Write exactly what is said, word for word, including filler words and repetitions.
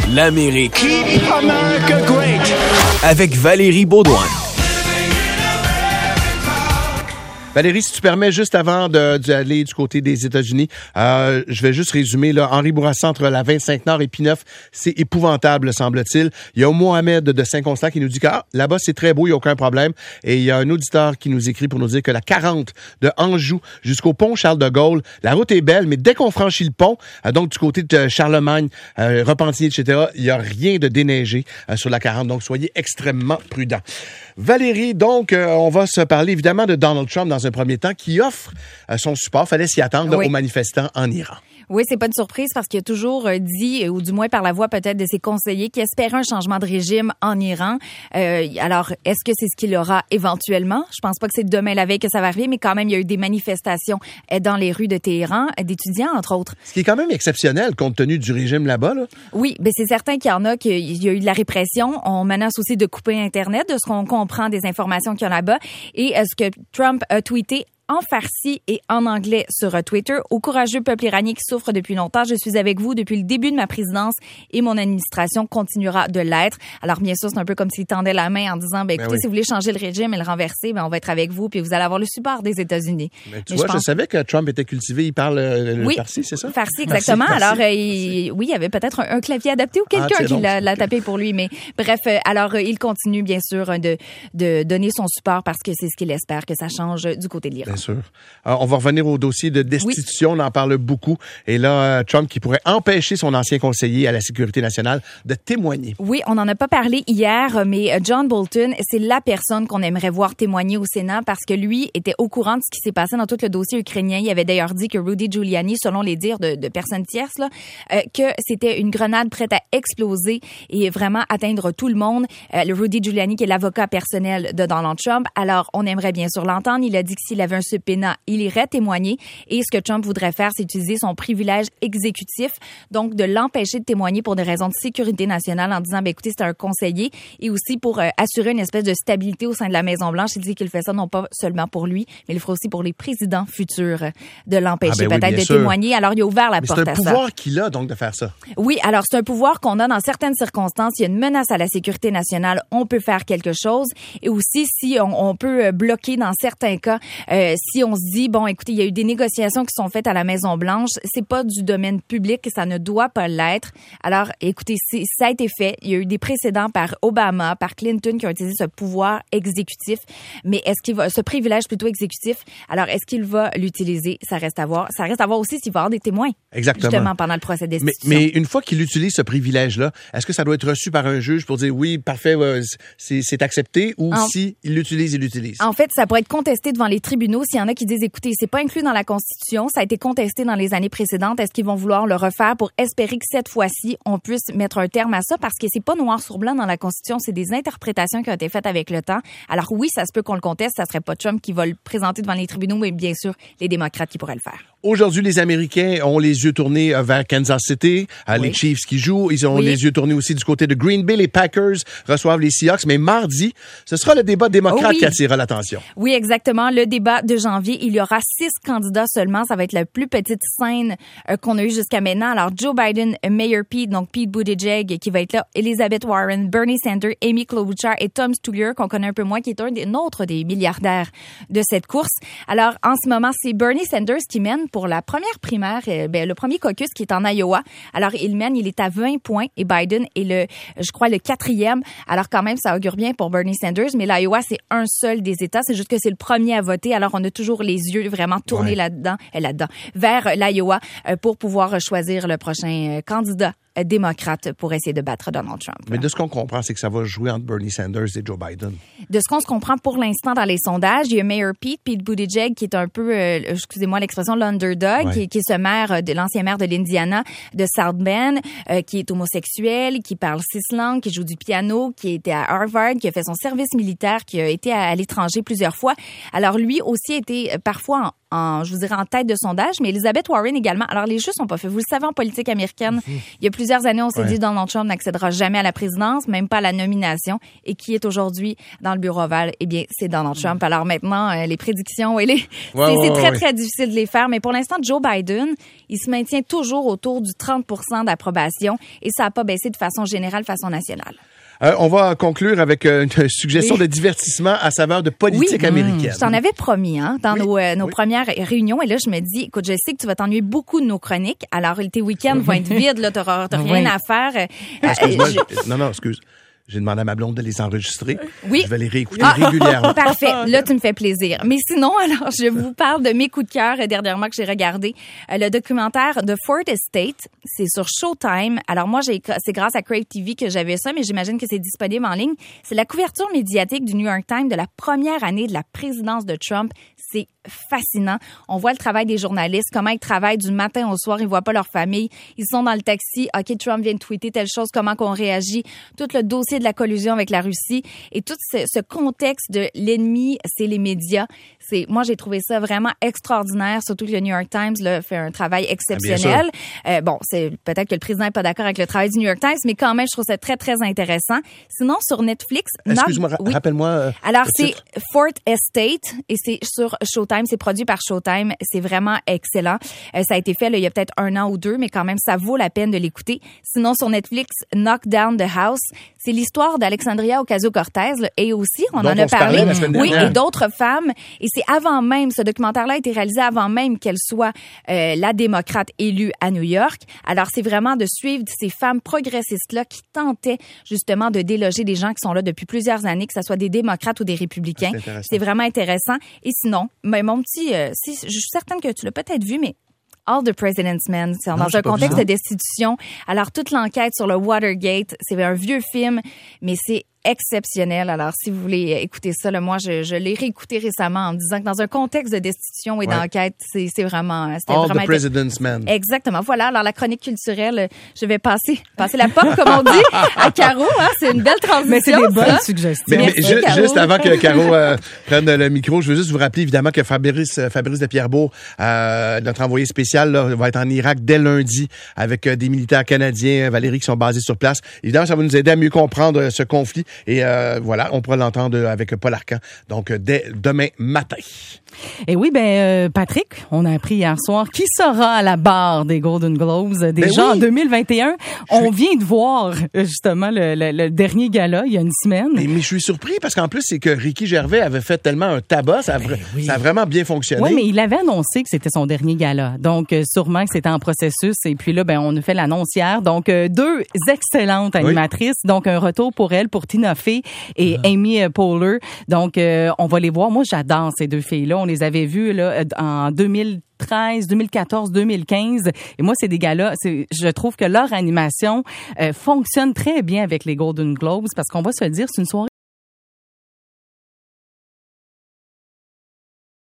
l'Amérique. Keep America great. Avec Valérie Beaudoin. Valérie, si tu permets, juste avant de, d'aller du côté des États-Unis, euh, je vais juste résumer. Là, Henri Bourassa, entre la vingt-cinq Nord et P neuf, c'est épouvantable, semble-t-il. Il y a Mohamed de Saint-Constant qui nous dit que ah, là-bas, c'est très beau, il n'y a aucun problème. Et il y a un auditeur qui nous écrit pour nous dire que la quarante de Anjou jusqu'au pont Charles-de-Gaulle, la route est belle, mais dès qu'on franchit le pont, euh, donc du côté de Charlemagne, euh, Repentigny, et cetera, il n'y a rien de déneigé euh, sur la quarante. Donc, soyez extrêmement prudents. Valérie, donc, euh, on va se parler évidemment de Donald Trump dans un premier temps, qui offre euh, son support, fallait s'y attendre, oui. aux manifestants en Iran. Oui, c'est pas une surprise parce qu'il a toujours dit, ou du moins par la voix peut-être de ses conseillers, qu'il espérait un changement de régime en Iran. Euh, alors, est-ce que c'est ce qu'il aura éventuellement? Je pense pas que c'est demain la veille que ça va arriver, mais quand même, il y a eu des manifestations dans les rues de Téhéran, d'étudiants, entre autres. Ce qui est quand même exceptionnel, compte tenu du régime là-bas, là. Oui, mais c'est certain qu'il y en a, qu'il y a eu de la répression. On menace aussi de couper Internet, de ce qu'on comprend des informations qu'il y a là-bas. Et ce que Trump a tweeté en farsi et en anglais sur Twitter. Au courageux peuple iranien qui souffre depuis longtemps, je suis avec vous depuis le début de ma présidence et mon administration continuera de l'être. Alors, bien sûr, c'est un peu comme s'il tendait la main en disant, ben, écoutez, ben oui. si vous voulez changer le régime et le renverser, ben, on va être avec vous puis vous allez avoir le support des États-Unis. Mais tu Mais vois, je, je, pense... je savais que Trump était cultivé. Il parle le oui, farsi, c'est ça? Farsi, exactement. Farsi, alors, farsi. Il, oui, il y avait peut-être un, un clavier adapté ou quelqu'un ah, qui donc, l'a, l'a tapé pour lui. Mais bref, alors, il continue, bien sûr, de, de donner son support parce que c'est ce qu'il espère que ça change du côté de l'Iran. Bien sûr. Alors, on va revenir au dossier de destitution. Oui. On en parle beaucoup. Et là, Trump qui pourrait empêcher son ancien conseiller à la sécurité nationale de témoigner. Oui, on n'en a pas parlé hier, mais John Bolton, c'est la personne qu'on aimerait voir témoigner au Sénat parce que lui était au courant de ce qui s'est passé dans tout le dossier ukrainien. Il avait d'ailleurs dit que Rudy Giuliani, selon les dires de, de personnes tierces, là, euh, que c'était une grenade prête à exploser et vraiment atteindre tout le monde. Euh, le Rudy Giuliani, qui est l'avocat personnel de Donald Trump. Alors, on aimerait bien sûr l'entendre. Il a dit que s'il avait un subpoena, il irait témoigner. Et ce que Trump voudrait faire, c'est utiliser son privilège exécutif, donc de l'empêcher de témoigner pour des raisons de sécurité nationale en disant, ben écoutez, c'est un conseiller, et aussi pour euh, assurer une espèce de stabilité au sein de la Maison-Blanche. Il dit qu'il fait ça non pas seulement pour lui, mais il le fera aussi pour les présidents futurs, de l'empêcher ah ben peut-être oui, de sûr. témoigner. Alors, il a ouvert la mais porte à ça. C'est un pouvoir qu'il a, donc, de faire ça. Oui, alors c'est un pouvoir qu'on a dans certaines circonstances. Il y a une menace à la sécurité nationale, on peut faire quelque chose. Et aussi, si on, on peut bloquer dans certains cas, euh, si on se dit, bon, écoutez, il y a eu des négociations qui sont faites à la Maison-Blanche. C'est pas du domaine public et ça ne doit pas l'être. Alors, écoutez, c'est, ça a été fait. Il y a eu des précédents par Obama, par Clinton qui ont utilisé ce pouvoir exécutif. Mais est-ce qu'il va, ce privilège plutôt exécutif, alors est-ce qu'il va l'utiliser? Ça reste à voir. Ça reste à voir aussi s'il va y avoir des témoins. Exactement. Justement, pendant le procès de destitution. Mais, mais une fois qu'il utilise ce privilège-là, est-ce que ça doit être reçu par un juge pour dire oui, parfait, ouais, c'est, c'est accepté ou en, si il l'utilise, il l'utilise? En fait, ça pourrait être contesté devant les tribunaux s'il y en a qui disent, écoutez, c'est pas inclus dans la Constitution, ça a été contesté dans les années précédentes. Est-ce qu'ils vont vouloir le refaire pour espérer que cette fois-ci, on puisse mettre un terme à ça? Parce que c'est pas noir sur blanc dans la Constitution, c'est des interprétations qui ont été faites avec le temps. Alors oui, ça se peut qu'on le conteste, ça serait pas Trump qui va le présenter devant les tribunaux, mais bien sûr, les démocrates qui pourraient le faire. Aujourd'hui, les Américains ont les yeux tournés vers Kansas City, oui. les Chiefs qui jouent. Ils ont oui. les yeux tournés aussi du côté de Green Bay. Les Packers reçoivent les Seahawks. Mais mardi, ce sera le débat démocrate oh oui. qui attirera l'attention. Oui, exactement. Le débat de janvier, il y aura six candidats seulement. Ça va être la plus petite scène euh, qu'on a eue jusqu'à maintenant. Alors, Joe Biden, Mayor Pete, donc Pete Buttigieg qui va être là, Elizabeth Warren, Bernie Sanders, Amy Klobuchar et Tom Steyer, qu'on connaît un peu moins, qui est un des autres des milliardaires de cette course. Alors, en ce moment, c'est Bernie Sanders qui mène pour la première primaire, euh, ben, le premier caucus qui est en Iowa. Alors, il mène, il est à vingt points et Biden est le, je crois, le quatrième. Alors, quand même, ça augure bien pour Bernie Sanders, mais l'Iowa, c'est un seul des États. C'est juste que c'est le premier à voter. Alors, on a toujours les yeux vraiment tournés ouais. là-dedans, euh, là-dedans, vers l'Iowa euh, pour pouvoir choisir le prochain euh, candidat démocrate pour essayer de battre Donald Trump. Mais de ce qu'on comprend, c'est que ça va jouer entre Bernie Sanders et Joe Biden. De ce qu'on se comprend pour l'instant dans les sondages, il y a Mayor Pete, Pete Buttigieg, qui est un peu, euh, excusez-moi l'expression, l'underdog, ouais. qui, qui est ce maire, de l'ancien maire de l'Indiana, de South Bend, euh, qui est homosexuel, qui parle six langues, qui joue du piano, qui était à Harvard, qui a fait son service militaire, qui a été à, à l'étranger plusieurs fois. Alors lui aussi a été parfois en, je vous dirais, en tête de sondage, mais Elizabeth Warren également. Alors, les jeux sont pas faits. Vous le savez, en politique américaine, mmh. il y a plusieurs années, on s'est ouais. dit Donald Trump n'accédera jamais à la présidence, même pas à la nomination. Et qui est aujourd'hui dans le bureau ovale? Eh bien, c'est Donald Trump. Alors maintenant, euh, les prédictions, et les... ouais, c'est, ouais, c'est très, ouais. très difficile de les faire. Mais pour l'instant, Joe Biden, il se maintient toujours autour du trente pour cent d'approbation et ça n'a pas baissé de façon générale, de façon nationale. Euh, on va conclure avec euh, une suggestion oui. de divertissement à saveur de politique oui. américaine. Mmh. Je t'en avais promis hein, dans oui. nos, euh, nos oui. premières réunions. Et là, je me dis, écoute, je sais que tu vas t'ennuyer beaucoup de nos chroniques. Alors, tes week-ends vont être vides. Là, t'auras, t'auras rien oui. à faire. Ah, excuse-moi. Je... Non, non, excuse. J'ai demandé à ma blonde de les enregistrer. Oui. Je vais les réécouter ah, régulièrement. Parfait. Là, tu me fais plaisir. Mais sinon, alors, je vous parle de mes coups de cœur euh, dernièrement que j'ai regardé. Euh, le documentaire The Ford Estate, c'est sur Showtime. Alors moi, j'ai, c'est grâce à Crave T V que j'avais ça, mais j'imagine que c'est disponible en ligne. C'est la couverture médiatique du New York Times de la première année de la présidence de Trump. C'est fascinant. On voit le travail des journalistes, comment ils travaillent du matin au soir, ils voient pas leur famille. Ils sont dans le taxi. OK, Trump vient de tweeter telle chose, comment qu'on réagit. Tout le dossier de la collusion avec la Russie et tout ce, ce contexte de l'ennemi, c'est les médias. C'est, moi, j'ai trouvé ça vraiment extraordinaire, surtout que le New York Times là, fait un travail exceptionnel. Ah, euh, bon, c'est peut-être que le président n'est pas d'accord avec le travail du New York Times, mais quand même, je trouve ça très, très intéressant. Sinon, sur Netflix... Excuse-moi, oui. rappelle-moi... Euh, Alors, c'est Ford Estate et c'est sur Showtime. C'est produit par Showtime. C'est vraiment excellent. Euh, ça a été fait là, il y a peut-être un an ou deux, mais quand même, ça vaut la peine de l'écouter. Sinon, sur Netflix, Knock Down the House, c'est l'histoire d'Alexandria Ocasio-Cortez, là, et aussi, on dont en a on parlé, oui, dernière. et d'autres femmes. Et c'est avant même, ce documentaire-là a été réalisé avant même qu'elle soit euh, la démocrate élue à New York. Alors, c'est vraiment de suivre ces femmes progressistes-là qui tentaient justement de déloger des gens qui sont là depuis plusieurs années, que ce soit des démocrates ou des républicains. C'est, c'est vraiment intéressant. Et sinon, mais mon petit, euh, si, je suis certaine que tu l'as peut-être vu, mais All the President's Men, c'est dans non, un contexte de destitution. Alors, toute l'enquête sur le Watergate, c'est un vieux film, mais c'est exceptionnel. Alors, si vous voulez écouter ça, là, moi, je, je l'ai réécouté récemment en me disant que dans un contexte de destitution et ouais. d'enquête, c'est, c'est vraiment... C'était All vraiment the President's Men. Exactement. Voilà. Alors, la chronique culturelle, je vais passer passer la pomme, comme on dit, à Caro. Hein, c'est une belle transition. Mais c'est des bonnes ça. suggestions. Mais, Merci, mais ju- Caro. Juste avant que Caro euh, prenne le micro, je veux juste vous rappeler évidemment que Fabrice, Fabrice de Pierrebourg, euh, notre envoyé spécial, là, va être en Irak dès lundi avec euh, des militaires canadiens, Valérie, qui sont basés sur place. Évidemment, ça va nous aider à mieux comprendre euh, ce conflit. Et euh, voilà. Voilà, on pourra l'entendre avec Paul Arcan, donc dès demain matin. Et oui, ben euh, Patrick, on a appris hier soir qui sera à la barre des Golden Globes déjà ben oui. en deux mille vingt et un. Je on suis... vient de voir justement le, le, le dernier gala il y a une semaine. Mais, mais je suis surpris parce qu'en plus, c'est que Ricky Gervais avait fait tellement un tabac, ça a, ben oui. ça a vraiment bien fonctionné. Oui, mais il avait annoncé que c'était son dernier gala. Donc, euh, sûrement que c'était en processus. Et puis là, ben on a fait l'annonce hier. Donc, euh, deux excellentes animatrices. Oui. Donc, un retour pour elle, pour Tina Fey et ah. Amy Poehler. Donc, euh, on va les voir. Moi, j'adore ces deux filles-là. On les avait vues là, en deux mille treize, deux mille quatorze, deux mille quinze. Et moi, c'est des gars-là, c'est, je trouve que leur animation euh, fonctionne très bien avec les Golden Globes parce qu'on va se le dire, c'est une soirée